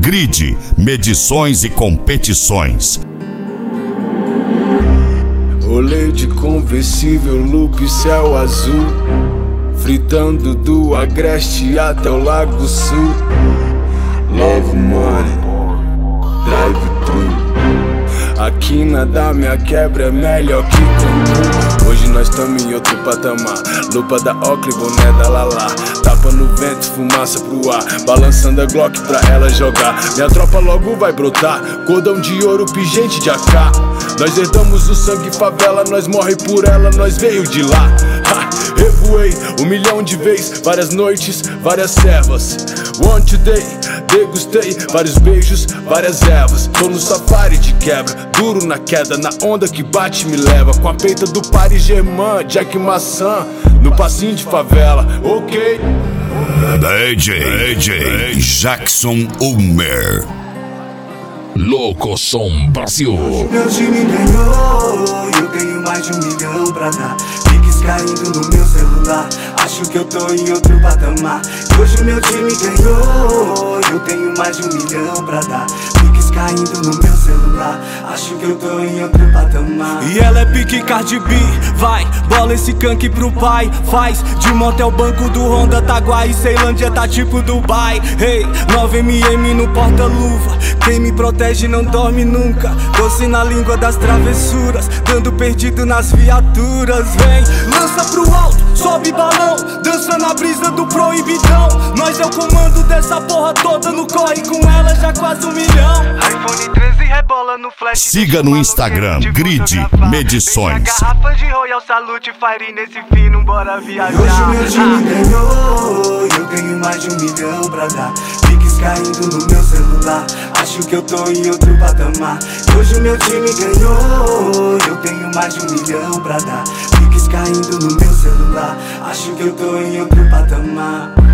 Grid, medições e competições. Rolê de conversível, loop, céu azul, fritando do Agreste até o Lago Sul. Love money, drive-thru. Aqui nada minha quebra é melhor que comum. Hoje nós tamo em outro patamar. Lupa da Oakley, boné da Lala. Tapa no vento, fumaça pro ar. Balançando a Glock pra ela jogar. Minha tropa logo vai brotar. Cordão de ouro, pingente de AK. Nós herdamos o sangue favela. Nós morre por ela, nós veio de lá. Revoei 1 milhão de vezes. Várias noites, várias servas. One today, degustei vários beijos, várias ervas. Tô no safari de quebra, duro na queda, na onda que bate me leva. Com a peita do Paris Germain, Jack Maçã, no passinho de favela, ok? DJ Jackson Ulmer. Louco Som Brasil. Meu time ganhou, eu tenho mais de 1 milhão pra dar. Piques caindo no meu celular, acho que eu tô em outro patamar. Hoje meu time ganhou, eu tenho mais de 1 milhão pra dar. Piques caindo no meu celular, acho que eu tô em outro patamar. E ela é pique Cardi B, vai, bola esse canque pro pai. Faz de motel banco do Honda Taguai, Ceilândia tá tipo Dubai. Hey, 9mm no porta-luva, quem me protege não dorme nunca. Doce na língua das travessuras, dando perdido nas viaturas. Vem, lança pro alto, sobe balão, dança na brisa do proibidão. Nós é o comando dessa porra toda, no corre com ela já quase 1 milhão. iPhone 13 rebola no flash. Siga no Instagram, Grid Medições. Garrafa de Royal Salute, Fire nesse fino, bora viajar. Hoje meu time ganhou, eu tenho mais de 1 milhão pra dar. Piques caindo no meu celular, acho que eu tô em outro patamar. Hoje meu time ganhou, eu tenho mais de 1 milhão pra dar. Piques caindo no meu celular, acho que eu tô em outro patamar.